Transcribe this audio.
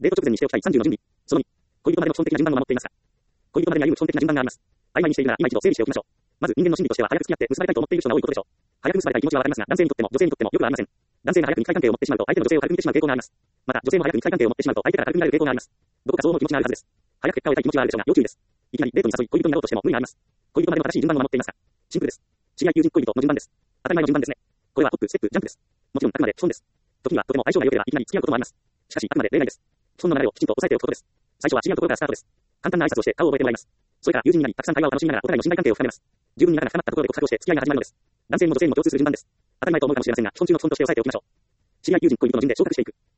デート直前にしておきたい30の準備。その2、恋人までの基本的な順番を守っていますか？恋人までに歩む基本的な順番があります。曖昧にしているなら今一度整理しておきましょう。まず人間の心理としては早く付き合って結ばれたいと思っている人が多いことでしょう。早く結ばれたい気持ちはわかりますが、男性にとっても女性にとってもよくありません。男性が早く肉体関係を持ってしまうと相手の女性を軽く見てしまう傾向があります。また女性も早く肉体関係を持ってしまうと相手から軽く見られる傾向があります。どこかそう思う気持ちがあるはずです。早く結果を得たい気持ちはあるでしょうが要注意です。いきなりデートに誘い恋人になろうとしても無理があります。恋人までの正しい順番を守っていますか？シンプルです。知り合い友人恋人の順番です。当たり前の順番ですね。これはホップ、ステップ、ジャンプです。もちろんあくまで基本です。時にはとても相性が良ければいきなり付き合うこともあります。しかしあくまで例外です。基本の流れをきちんと押さえておくことです。最初は知り合うところからスタートです。簡単な挨拶をして顔を覚えてもらいます。それから友人になりたくさん会話を楽しみながらお互いの信頼関係を深めます。十分に仲が深まったところで告白をして付き合いが始まるのです。男性にも女性にも共通する順番です。当たり前と思うかもしれませんが、基本中の基本として押さえておきましょう。知り合い友人恋人の順で昇格していく。